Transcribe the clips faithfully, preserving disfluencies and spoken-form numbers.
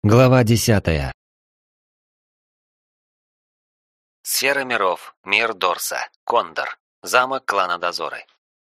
Глава десятая. Сфера миров. Мир Дорса. Кондор. Замок клана Дозоры.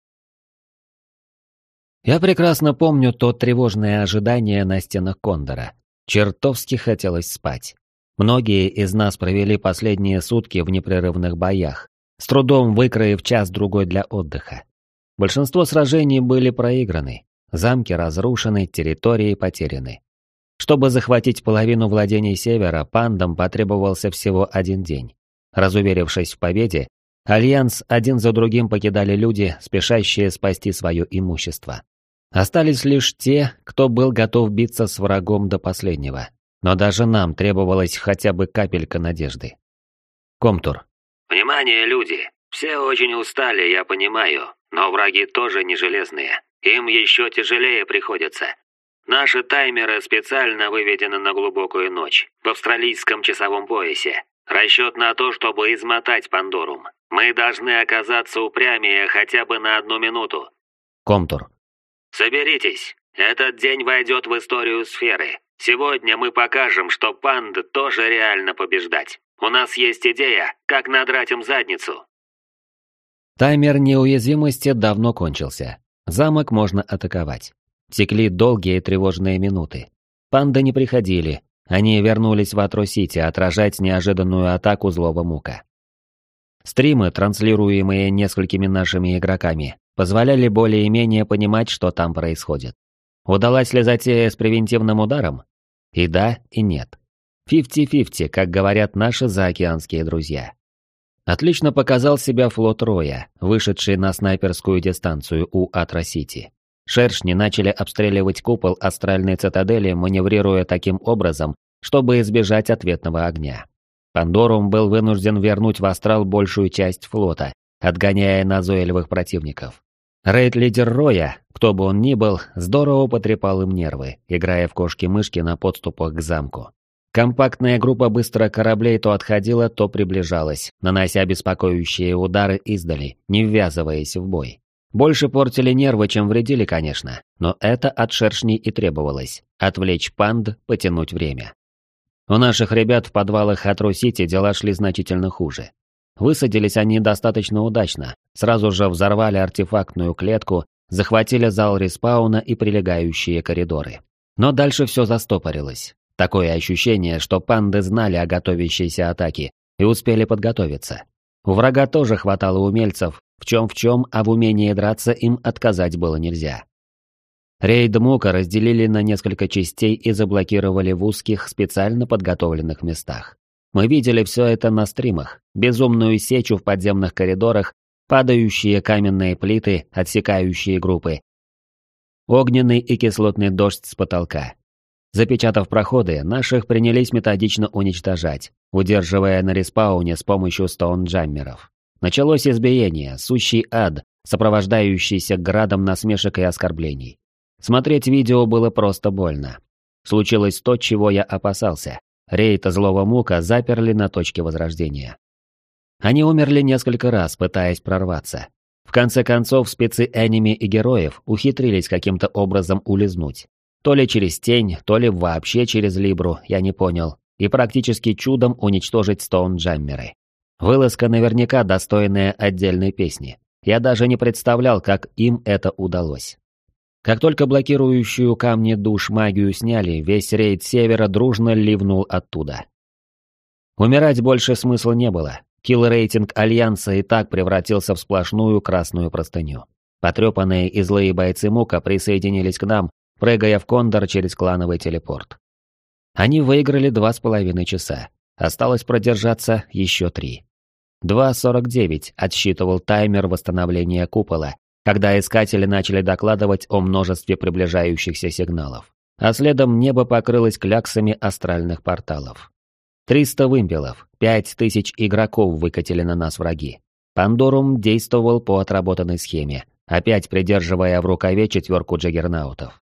Я прекрасно помню то тревожное ожидание на стенах Кондора. Чертовски хотелось спать. Многие из нас провели последние сутки в непрерывных боях, с трудом выкроив час-другой для отдыха. Большинство сражений были проиграны, замки разрушены, территории потеряны. Чтобы захватить половину владений Севера, пандам потребовался всего один день. Разуверившись в победе, Альянс один за другим покидали люди, спешащие спасти свое имущество. Остались лишь те, кто был готов биться с врагом до последнего. Но даже нам требовалась хотя бы капелька надежды. Комтур. «Внимание, люди! Все очень устали, я понимаю, но враги тоже не железные. Им еще тяжелее приходится. Наши таймеры специально выведены на глубокую ночь, в австралийском часовом поясе. Расчет на то, чтобы измотать Пандорум. Мы должны оказаться упрямее хотя бы на одну минуту». Комтур. «Соберитесь. Этот день войдет в историю сферы. Сегодня мы покажем, что панд тоже реально побеждать. У нас есть идея, как надрать им задницу». Таймер неуязвимости давно кончился. Замок можно атаковать. Текли долгие тревожные минуты. Панды не приходили. Они вернулись в Атро-Сити отражать неожиданную атаку злого Мука. Стримы, транслируемые несколькими нашими игроками, позволяли более-менее понимать, что там происходит. Удалась ли затея с превентивным ударом? И да, и нет. фифти-фифти, как говорят наши заокеанские друзья. Отлично показал себя флот Роя, вышедший на снайперскую дистанцию у Атро-Сити. Шершни начали обстреливать купол астральной цитадели, маневрируя таким образом, чтобы избежать ответного огня. Пандорум был вынужден вернуть в астрал большую часть флота, отгоняя назойливых противников. Рейд-лидер Роя, кто бы он ни был, здорово потрепал им нервы, играя в кошки-мышки на подступах к замку. Компактная группа быстро кораблей то отходила, то приближалась, нанося беспокоящие удары издали, не ввязываясь в бой. Больше портили нервы, чем вредили, конечно, но это от шершней и требовалось – отвлечь панд, потянуть время. У наших ребят в подвалах Атро-Сити дела шли значительно хуже. Высадились они достаточно удачно, сразу же взорвали артефактную клетку, захватили зал респауна и прилегающие коридоры. Но дальше все застопорилось. Такое ощущение, что панды знали о готовящейся атаке и успели подготовиться. У врага тоже хватало умельцев, в чем в чем, а в умении драться им отказать было нельзя. Рейд Мука разделили на несколько частей и заблокировали в узких, специально подготовленных местах. Мы видели все это на стримах, безумную сечу в подземных коридорах, падающие каменные плиты, отсекающие группы, огненный и кислотный дождь с потолка. Запечатав проходы, наших принялись методично уничтожать, удерживая на респауне с помощью стоунджаммеров. Началось избиение, сущий ад, сопровождающийся градом насмешек и оскорблений. Смотреть видео было просто больно. Случилось то, чего я опасался. Рейд злого Мука заперли на точке возрождения. Они умерли несколько раз, пытаясь прорваться. В конце концов, спецы энеми и героев ухитрились каким-то образом улизнуть. То ли через тень, то ли вообще через Либру, я не понял, и практически чудом уничтожить стоунджаммеры. Вылазка наверняка достойная отдельной песни. Я даже не представлял, как им это удалось. Как только блокирующую камни душ магию сняли, весь рейд Севера дружно ливнул оттуда. Умирать больше смысла не было. Килл-рейтинг Альянса и так превратился в сплошную красную простыню. Потрепанные и злые бойцы Мука присоединились к нам, прыгая в Кондор через клановый телепорт. Они выиграли два с половиной часа. Осталось продержаться еще три. два сорок девять отсчитывал таймер восстановления купола, когда искатели начали докладывать о множестве приближающихся сигналов. А следом небо покрылось кляксами астральных порталов. триста вымпелов, пять тысяч игроков выкатили на нас враги. Пандорум действовал по отработанной схеме, опять придерживая в рукаве четверку джаггернаутов.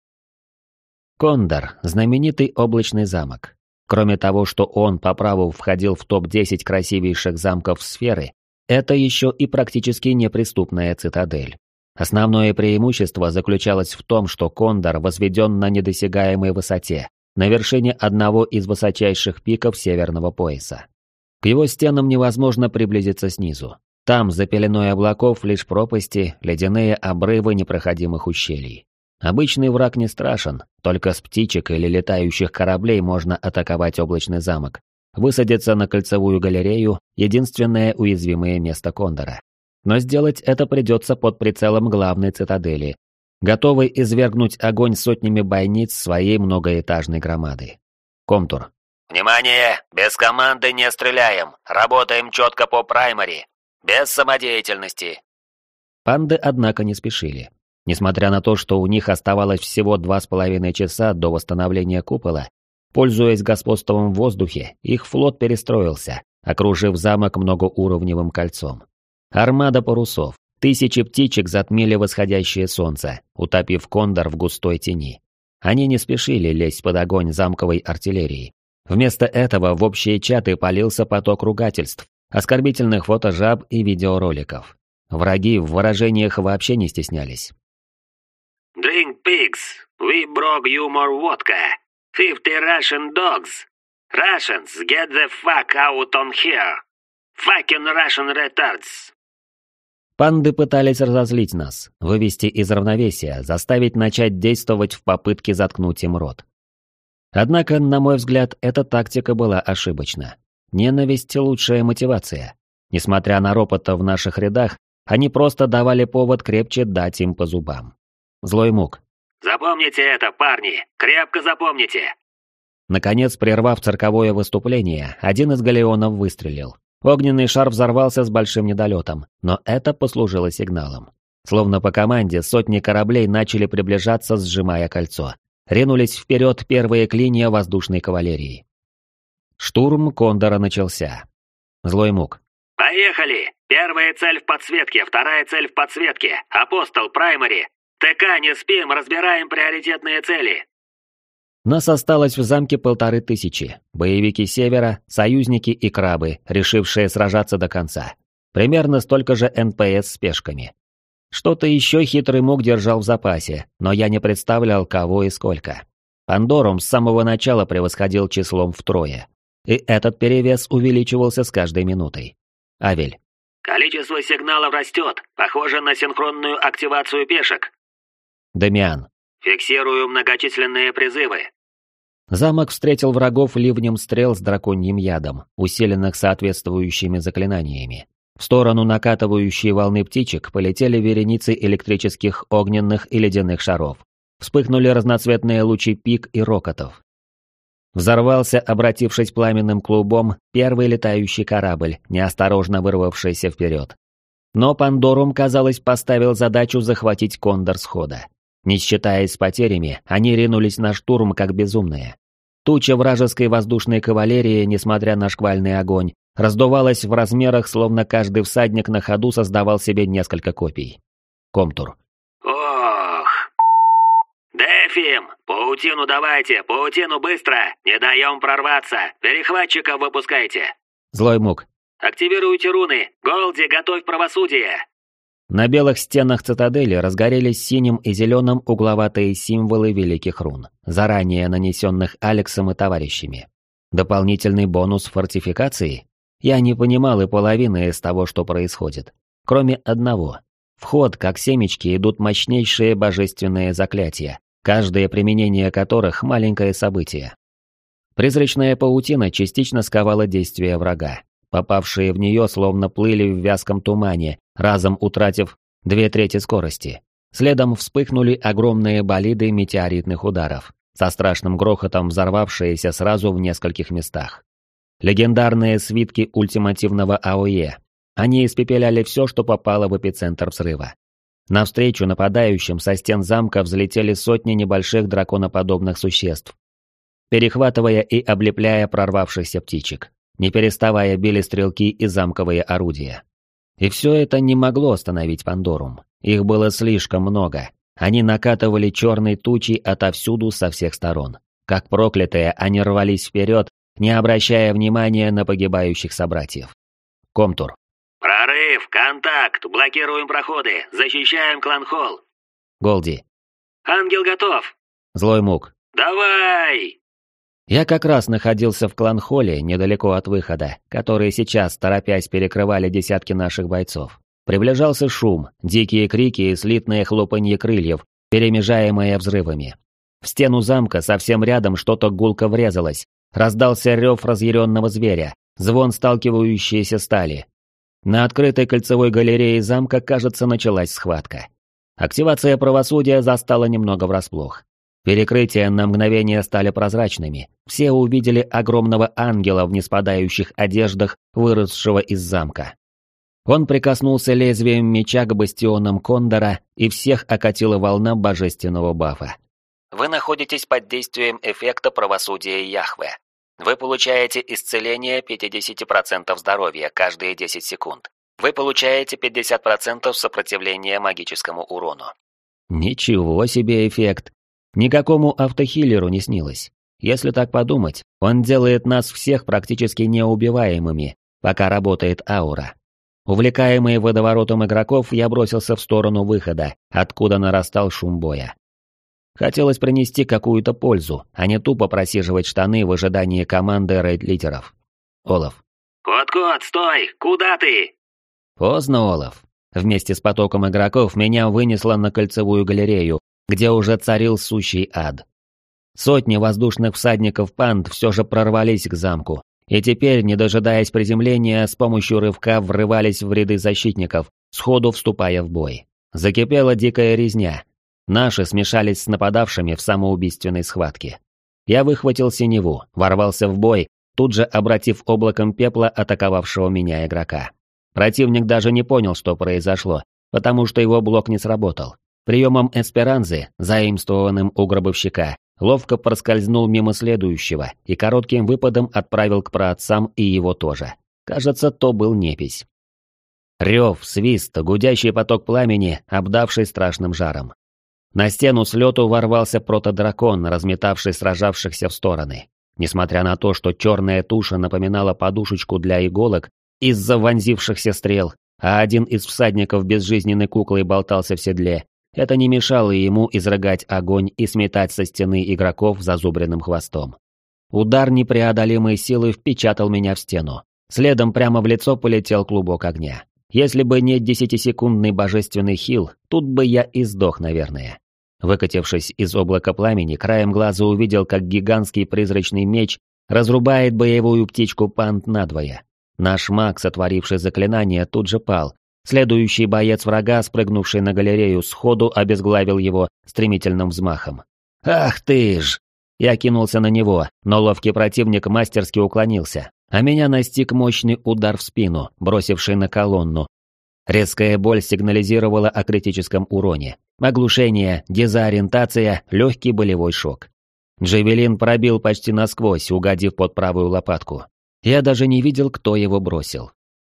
Кондор – знаменитый облачный замок. Кроме того, что он по праву входил в топ десять красивейших замков сферы, это еще и практически неприступная цитадель. Основное преимущество заключалось в том, что Кондор возведен на недосягаемой высоте, на вершине одного из высочайших пиков северного пояса. К его стенам невозможно приблизиться снизу. Там, за пеленой облаков, лишь пропасти, ледяные обрывы непроходимых ущелий. Обычный враг не страшен, только с птичек или летающих кораблей можно атаковать облачный замок. Высадиться на кольцевую галерею – единственное уязвимое место Кондора. Но сделать это придется под прицелом главной цитадели, готовой извергнуть огонь сотнями бойниц своей многоэтажной громады. Комтур. «Внимание! Без команды не стреляем! Работаем четко по праймари! Без самодеятельности!» Панды, однако, не спешили. Несмотря на то, что у них оставалось всего два с половиной часа до восстановления купола, пользуясь господством в воздухе, их флот перестроился, окружив замок многоуровневым кольцом. Армада парусов, тысячи птичек затмили восходящее солнце, утопив Кондор в густой тени. Они не спешили лезть под огонь замковой артиллерии. Вместо этого в общие чаты полился поток ругательств, оскорбительных фотожаб и видеороликов. Враги в выражениях вообще не стеснялись. «Drink pigs! We broke you more vodka! Fifty Russian dogs! Russians, get the fuck out on here! Fucking Russian retards!» Панды пытались разозлить нас, вывести из равновесия, заставить начать действовать в попытке заткнуть им рот. Однако, на мой взгляд, эта тактика была ошибочна. Ненависть – лучшая мотивация. Несмотря на ропота в наших рядах, они просто давали повод крепче дать им по зубам. Злой Мук. «Запомните это, парни! Крепко запомните!» Наконец, прервав цирковое выступление, один из галеонов выстрелил. Огненный шар взорвался с большим недолетом, но это послужило сигналом. Словно по команде сотни кораблей начали приближаться, сжимая кольцо. Ринулись вперед первые клинья воздушной кавалерии. Штурм Кондора начался. Злой Мук. «Поехали! Первая цель в подсветке, вторая цель в подсветке. Апостол, праймари. ТК, не спим, разбираем приоритетные цели». Нас осталось в замке полторы тысячи. Боевики Севера, союзники и крабы, решившие сражаться до конца. Примерно столько же эн пэ эс с пешками. Что-то еще хитрый Мук держал в запасе, но я не представлял, кого и сколько. Пандорум с самого начала превосходил числом втрое. И этот перевес увеличивался с каждой минутой. Авель. «Количество сигналов растет. Похоже на синхронную активацию пешек». Дамиан. «Фиксирую многочисленные призывы». Замок встретил врагов ливнем стрел с драконьим ядом, усиленных соответствующими заклинаниями. В сторону накатывающей волны птичек полетели вереницы электрических, огненных и ледяных шаров. Вспыхнули разноцветные лучи пик и рокотов. Взорвался, обратившись пламенным клубом, первый летающий корабль, неосторожно вырвавшийся вперед. Но Пандорум, казалось, поставил задачу захватить Кондор схода. Не считаясь с потерями, они ринулись на штурм как безумные. Туча вражеской воздушной кавалерии, несмотря на шквальный огонь, раздувалась в размерах, словно каждый всадник на ходу создавал себе несколько копий. Комтур. «Ох! Дефим! Паутину давайте! Паутину быстро! Не даем прорваться! Перехватчиков выпускайте!» Злой Мук. «Активируйте руны! Голди, готовь правосудие!» На белых стенах цитадели разгорелись синим и зеленым угловатые символы великих рун, заранее нанесенных Алексом и товарищами. Дополнительный бонус фортификации? Я не понимал и половины из того, что происходит. Кроме одного. В ход, как семечки, идут мощнейшие божественные заклятия, каждое применение которых – маленькое событие. Призрачная паутина частично сковала действия врага. Попавшие в нее словно плыли в вязком тумане, разом утратив две трети скорости. Следом вспыхнули огромные болиды метеоритных ударов, со страшным грохотом взорвавшиеся сразу в нескольких местах. Легендарные свитки ультимативного а о е. Они испепеляли все, что попало в эпицентр взрыва. Навстречу нападающим со стен замка взлетели сотни небольших драконоподобных существ, перехватывая и облепляя прорвавшихся птичек. Не переставая били стрелки и замковые орудия. И все это не могло остановить Пандорум. Их было слишком много. Они накатывали черной тучей отовсюду со всех сторон. Как проклятые, они рвались вперед, не обращая внимания на погибающих собратьев. Комтур. «Прорыв! Контакт! Блокируем проходы! Защищаем клан-холл!» Голди. «Ангел готов!» Злой Мук. «Давай!» Я как раз находился в клан-холле, недалеко от выхода, который сейчас, торопясь, перекрывали десятки наших бойцов. Приближался шум, дикие крики и слитное хлопанье крыльев, перемежаемое взрывами. В стену замка совсем рядом что-то гулко врезалось. Раздался рев разъяренного зверя, звон сталкивающейся стали. На открытой кольцевой галерее замка, кажется, началась схватка. Активация правосудия застала немного врасплох. Перекрытия на мгновение стали прозрачными. Все увидели огромного ангела в неспадающих одеждах, выросшего из замка. Он прикоснулся лезвием меча к бастионам Кондора, и всех окатила волна божественного бафа. Вы находитесь под действием эффекта правосудия Яхве. Вы получаете исцеление пятьдесят процентов здоровья каждые десять секунд. Вы получаете пятьдесят процентов сопротивления магическому урону. Ничего себе эффект. Никакому автохиллеру не снилось. Если так подумать, он делает нас всех практически неубиваемыми, пока работает аура. Увлекаемый водоворотом игроков, я бросился в сторону выхода, откуда нарастал шум боя. Хотелось принести какую-то пользу, а не тупо просиживать штаны в ожидании команды рейд-лидеров. Олаф. «Кот-кот, стой! Куда ты?» Поздно, Олаф. Вместе с потоком игроков меня вынесло на кольцевую галерею, где уже царил сущий ад. Сотни воздушных всадников панд все же прорвались к замку, и теперь, не дожидаясь приземления, с помощью рывка врывались в ряды защитников, сходу вступая в бой. Закипела дикая резня. Наши смешались с нападавшими в самоубийственной схватке. Я выхватил синеву, ворвался в бой, тут же обратив облаком пепла атаковавшего меня игрока. Противник даже не понял, что произошло, потому что его блок не сработал. Приемом эсперанзы, заимствованным у гробовщика, ловко проскользнул мимо следующего и коротким выпадом отправил к праотцам и его тоже. Кажется, то был непись. Рев, свист, гудящий поток пламени, обдавший страшным жаром. На стену с лету ворвался протодракон, разметавший сражавшихся в стороны. Несмотря на то, что черная туша напоминала подушечку для иголок из-за вонзившихся стрел, а один из всадников безжизненной куклой болтался в седле, это не мешало ему изрыгать огонь и сметать со стены игроков зазубренным хвостом. Удар непреодолимой силы впечатал меня в стену. Следом прямо в лицо полетел клубок огня. Если бы не десятисекундный божественный хил, тут бы я и сдох, наверное. Выкатившись из облака пламени, краем глаза увидел, как гигантский призрачный меч разрубает боевую птичку панд надвое. Наш маг, сотворивший заклинание, тут же пал. Следующий боец врага, спрыгнувший на галерею, сходу обезглавил его стремительным взмахом. «Ах ты ж!» Я кинулся на него, но ловкий противник мастерски уклонился, а меня настиг мощный удар в спину, бросивший на колонну. Резкая боль сигнализировала о критическом уроне. Оглушение, дезориентация, легкий болевой шок. Джавелин пробил почти насквозь, угодив под правую лопатку. Я даже не видел, кто его бросил.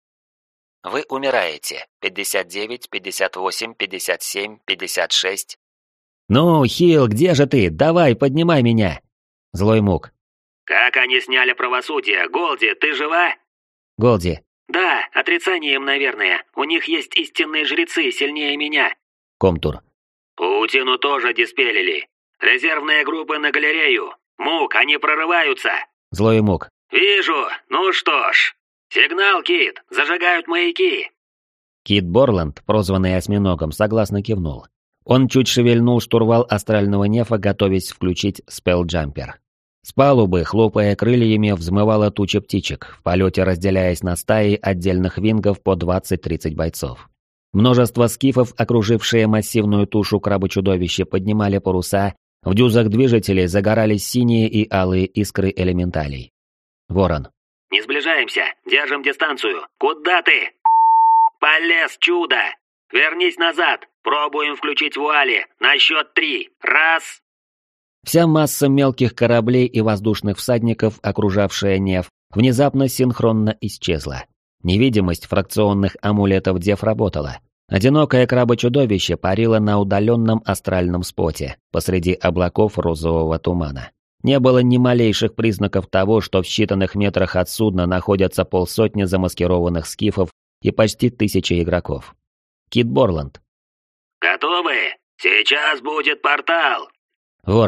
Вы умираете. пятьдесят девять, пятьдесят восемь, пятьдесят семь, пятьдесят шесть. «Ну, Хил, где же ты? Давай, поднимай меня!» Злой мук. «Как они сняли правосудие? Голди, ты жива?» Голди. «Да, отрицанием, наверное. У них есть истинные жрецы, сильнее меня». Комтур. «Паутину тоже диспелили. Резервные группы на галерею. Мук, они прорываются». Злой мук. «Вижу. Ну что ж. Сигнал, Кит. Зажигают маяки». Кит Борланд, прозванный осьминогом, согласно кивнул. Он чуть шевельнул штурвал астрального нефа, готовясь включить спеллджампер. С палубы, хлопая крыльями, взмывала туча птичек, в полете разделяясь на стаи отдельных вингов по двадцать-тридцать бойцов. Множество скифов, окружившие массивную тушу краба-чудовища, поднимали паруса, в дюзах движителей загорались синие и алые искры элементалей. Ворон. «Не сближаемся, держим дистанцию. Куда ты?» «Полез, чудо! Вернись назад, пробуем включить вуали, на счет три. Раз!» Вся масса мелких кораблей и воздушных всадников, окружавшая Неф, внезапно синхронно исчезла. Невидимость фракционных амулетов Дев работала. Одинокое крабо-чудовище парило на удаленном астральном споте, посреди облаков розового тумана. Не было ни малейших признаков того, что в считанных метрах от судна находятся полсотни замаскированных скифов и почти тысяча игроков. Кит Борланд. «Готовы? Сейчас будет портал!» Ворон.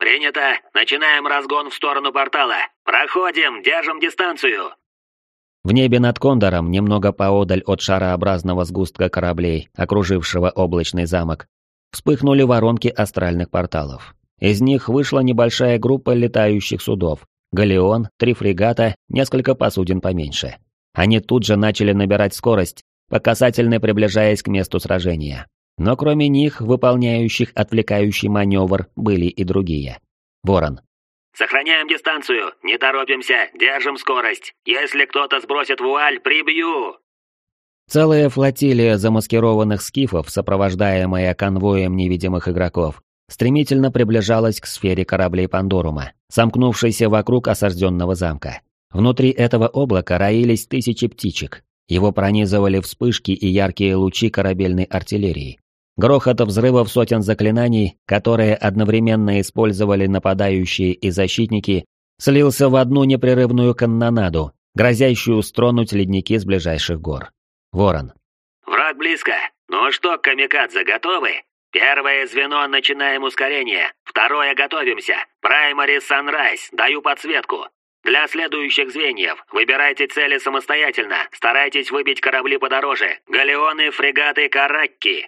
Принято. Начинаем разгон в сторону портала. Проходим, держим дистанцию. В небе над Кондором, немного поодаль от шарообразного сгустка кораблей, окружившего облачный замок, вспыхнули воронки астральных порталов. Из них вышла небольшая группа летающих судов. Галеон, три фрегата, несколько посудин поменьше. Они тут же начали набирать скорость, по касательной приближаясь к месту сражения. Но кроме них, выполняющих отвлекающий маневр, были и другие. Ворон. Сохраняем дистанцию, не торопимся, держим скорость. Если кто-то сбросит вуаль, прибью! Целая флотилия замаскированных скифов, сопровождаемая конвоем невидимых игроков, стремительно приближалась к сфере кораблей Пандорума, сомкнувшейся вокруг осажденного замка. Внутри этого облака роились тысячи птичек. Его пронизывали вспышки и яркие лучи корабельной артиллерии. Грохот взрывов сотен заклинаний, которые одновременно использовали нападающие и защитники, слился в одну непрерывную канонаду, грозящую стронуть ледники с ближайших гор. Ворон. Враг близко. Ну что, камикадзе, готовы? Первое звено, начинаем ускорение. Второе, готовимся. Праймари Санрайз, даю подсветку. Для следующих звеньев выбирайте цели самостоятельно. Старайтесь выбить корабли подороже. Галеоны, фрегаты, каракки.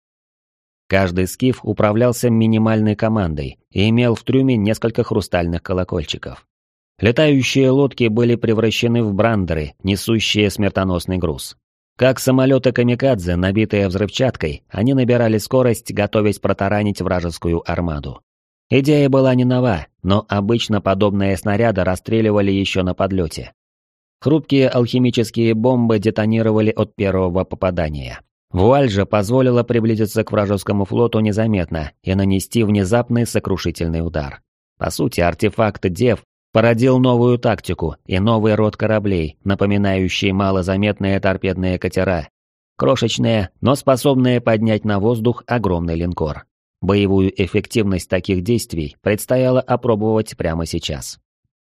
Каждый скиф управлялся минимальной командой и имел в трюме несколько хрустальных колокольчиков. Летающие лодки были превращены в брандеры, несущие смертоносный груз. Как самолеты камикадзе, набитые взрывчаткой, они набирали скорость, готовясь протаранить вражескую армаду. Идея была не нова, но обычно подобные снаряды расстреливали еще на подлете. Хрупкие алхимические бомбы детонировали от первого попадания. Вуаль же позволила приблизиться к вражескому флоту незаметно и нанести внезапный сокрушительный удар. По сути, артефакт Дев породил новую тактику и новый род кораблей, напоминающие малозаметные торпедные катера. Крошечные, но способные поднять на воздух огромный линкор. Боевую эффективность таких действий предстояло опробовать прямо сейчас.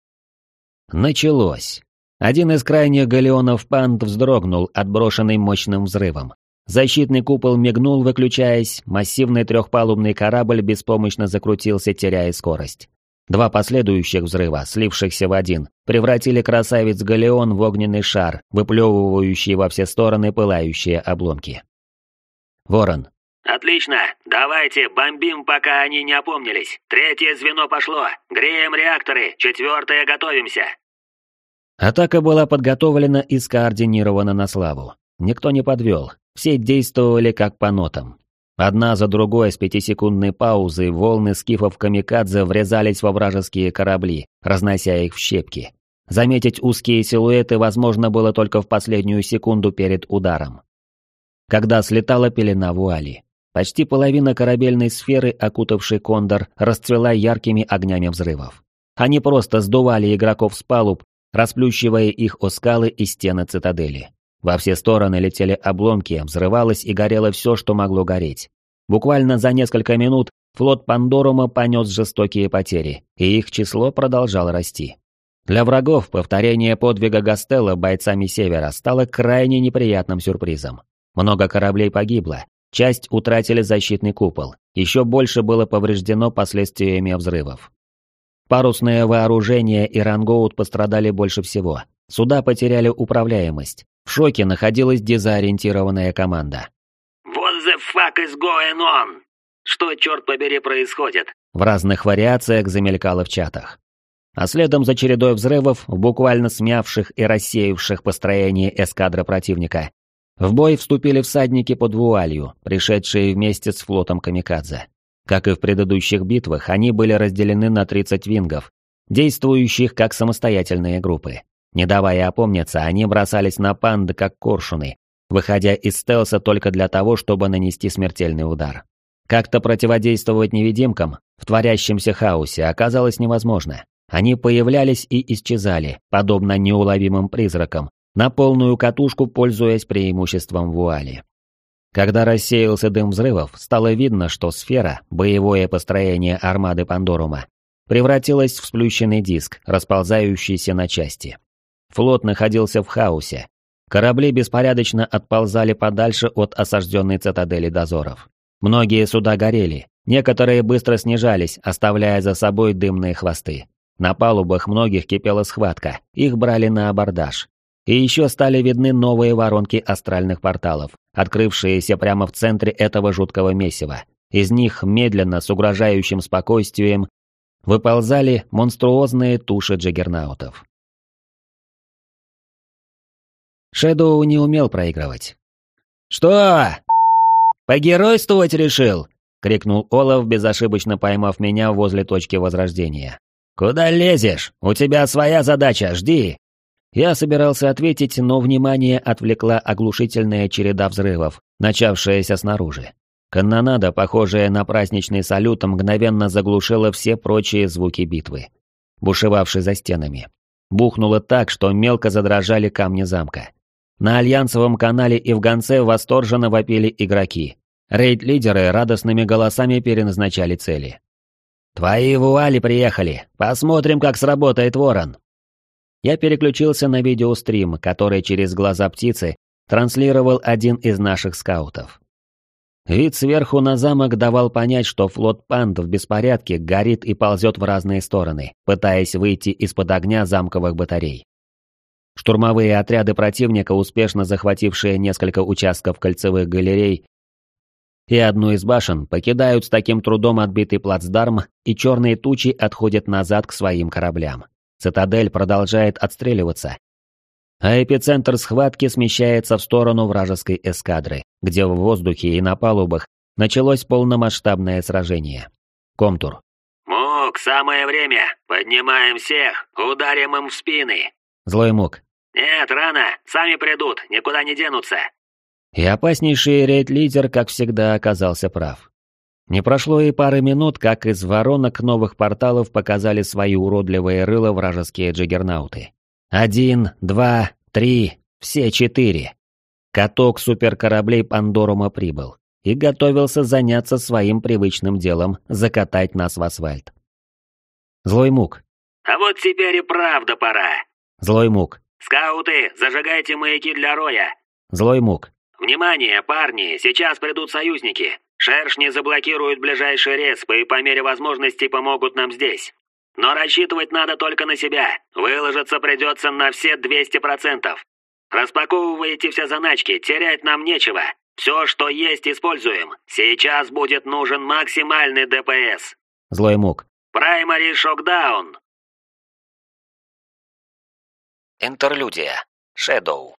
Началось. Один из крайних галеонов Панд вздрогнул, отброшенный мощным взрывом. Защитный купол мигнул, выключаясь, массивный трехпалубный корабль беспомощно закрутился, теряя скорость. Два последующих взрыва, слившихся в один, превратили красавец-галеон в огненный шар, выплевывающий во все стороны пылающие обломки. Ворон. Отлично, давайте бомбим, пока они не опомнились. Третье звено пошло, греем реакторы, четвертое готовимся. Атака была подготовлена и скоординирована на славу. Никто не подвел. Все действовали как по нотам. Одна за другой с пятисекундной паузой волны скифов камикадзе врезались во вражеские корабли, разнося их в щепки. Заметить узкие силуэты возможно было только в последнюю секунду перед ударом. Когда слетала пелена вуали, почти половина корабельной сферы, окутавшей Кондор, расцвела яркими огнями взрывов. Они просто сдували игроков с палуб, расплющивая их о скалы и стены цитадели. Во все стороны летели обломки, взрывалось и горело все, что могло гореть. Буквально за несколько минут флот Пандорума понес жестокие потери, и их число продолжало расти. Для врагов повторение подвига Гастелла бойцами Севера стало крайне неприятным сюрпризом. Много кораблей погибло, часть утратили защитный купол, еще больше было повреждено последствиями взрывов. Парусное вооружение и рангоут пострадали больше всего. Суда потеряли управляемость. В шоке находилась дезориентированная команда. What the fuck is going on? Что, черт побери, происходит? В разных вариациях замелькало в чатах. А следом за чередой взрывов, буквально смявших и рассеявших построение эскадры противника, в бой вступили всадники под вуалью, пришедшие вместе с флотом камикадзе. Как и в предыдущих битвах, они были разделены на тридцать вингов, действующих как самостоятельные группы. Не давая опомниться, они бросались на панд как коршуны, выходя из стелса только для того, чтобы нанести смертельный удар. Как-то противодействовать невидимкам в творящемся хаосе оказалось невозможно. Они появлялись и исчезали, подобно неуловимым призракам, на полную катушку пользуясь преимуществом вуали. Когда рассеялся дым взрывов, стало видно, что сфера, боевое построение армады Пандорума, превратилась в сплющенный диск, расползающийся на части. Флот находился в хаосе. Корабли беспорядочно отползали подальше от осажденной цитадели дозоров. Многие суда горели, Некоторые быстро снижались, оставляя за собой дымные хвосты. На палубах многих кипела схватка, их брали на абордаж. И еще стали видны новые воронки астральных порталов, открывшиеся прямо в центре этого жуткого месива. Из них медленно, с угрожающим спокойствием, выползали монструозные туши джаггернаутов. Шэдоу не умел проигрывать. «Что? Погеройствовать решил?» — крикнул Олаф, безошибочно поймав меня возле точки возрождения. «Куда лезешь? У тебя своя задача, жди!» Я собирался ответить, но внимание отвлекла оглушительная череда взрывов, начавшаяся снаружи. Канонада, похожая на праздничный салют, мгновенно заглушила все прочие звуки битвы, бушевавшей за стенами. Бухнуло так, что мелко задрожали камни замка. На Альянсовом канале и в гонце восторженно вопили игроки. Рейд-лидеры радостными голосами переназначали цели. «Твои вуали приехали! Посмотрим, как сработает ворон!» Я переключился на видеострим, который через глаза птицы транслировал один из наших скаутов. Вид сверху на замок давал понять, что флот панд в беспорядке горит и ползет в разные стороны, пытаясь выйти из-под огня замковых батарей. Штурмовые отряды противника, успешно захватившие несколько участков кольцевых галерей и одну из башен, покидают с таким трудом отбитый плацдарм, и черные тучи отходят назад к своим кораблям. Цитадель продолжает отстреливаться, а эпицентр схватки смещается в сторону вражеской эскадры, где в воздухе и на палубах началось полномасштабное сражение. Комтур. «Мук, самое время! Поднимаем всех! Ударим им в спины!» Злой Мук. «Нет, рано! Сами придут, никуда не денутся!» И опаснейший рейд-лидер, как всегда, оказался прав. Не прошло и пары минут, как из воронок новых порталов показали свои уродливые рыла вражеские джаггернауты. Один, два, три, все четыре. Каток суперкораблей Пандорума прибыл и готовился заняться своим привычным делом — закатать нас в асфальт. Злой Мук. «А вот теперь и правда пора!» Злой Мук. «Скауты, зажигайте маяки для роя!» Злой Мук. «Внимание, парни, сейчас придут союзники! Шершни заблокируют ближайший респ и по мере возможности помогут нам здесь. Но рассчитывать надо только на себя. Выложиться придется на все двести процентов. Распаковывайте все заначки, терять нам нечего. Все, что есть, используем. Сейчас будет нужен максимальный ДПС. Злой Мук. Праймари шокдаун. Интерлюдия. Шэдоу.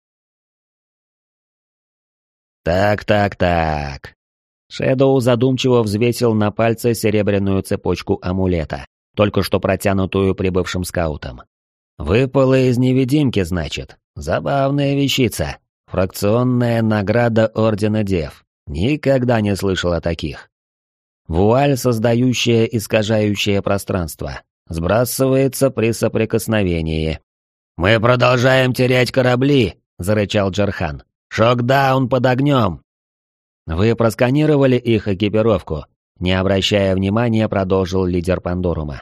Так, так, так. Шэдоу задумчиво взвесил на пальце серебряную цепочку амулета, только что протянутую прибывшим скаутом. Выпала из невидимки, значит. Забавная вещица. Фракционная награда Ордена Дев. Никогда не слышал о таких. Вуаль, создающая искажающее пространство. Сбрасывается при соприкосновении. «Мы продолжаем терять корабли!» — зарычал Джархан. «Шокдаун под огнем!» «Вы просканировали их экипировку?» Не обращая внимания, продолжил лидер Пандорума.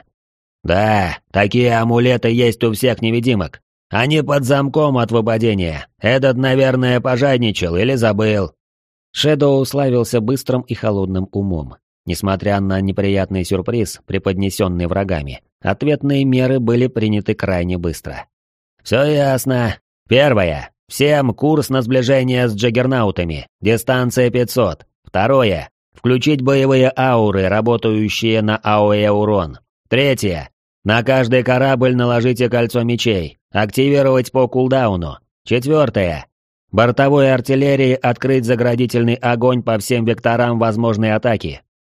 «Да, такие амулеты есть у всех невидимок. Они под замком от выпадения. Этот, наверное, пожадничал или забыл». Шэдоу славился быстрым и холодным умом. Несмотря на неприятный сюрприз, преподнесенный врагами, ответные меры были приняты крайне быстро. «Все ясно. Первое. Всем курс на сближение с джаггернаутами. Дистанция пятьсот. Второе. Включить боевые ауры, работающие на АОЭ-урон. Третье. На каждый корабль наложите кольцо мечей. Активировать по кулдауну. Четвертое. Бортовой артиллерии открыть заградительный огонь по всем векторам возможной атаки».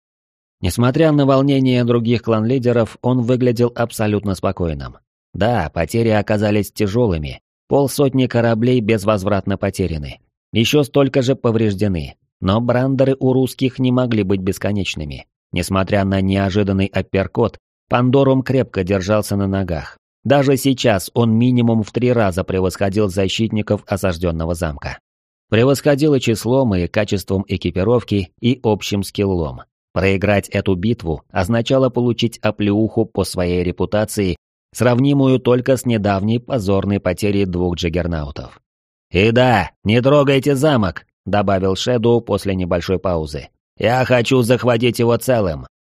Несмотря на волнение других клан-лидеров, он выглядел абсолютно спокойным. Да, потери оказались тяжелыми. Полсотни кораблей безвозвратно потеряны. Еще столько же повреждены. Но брандеры у русских не могли быть бесконечными. Несмотря на неожиданный апперкот, Пандорум крепко держался на ногах. Даже сейчас он минимум в три раза превосходил защитников осажденного замка. Превосходил и числом, и качеством экипировки, и общим скиллом. Проиграть эту битву означало получить оплеуху по своей репутации, сравнимую только с недавней позорной потерей двух джаггернаутов. «И да, не трогайте замок», — добавил Шэдоу после небольшой паузы. Я хочу захватить его целым.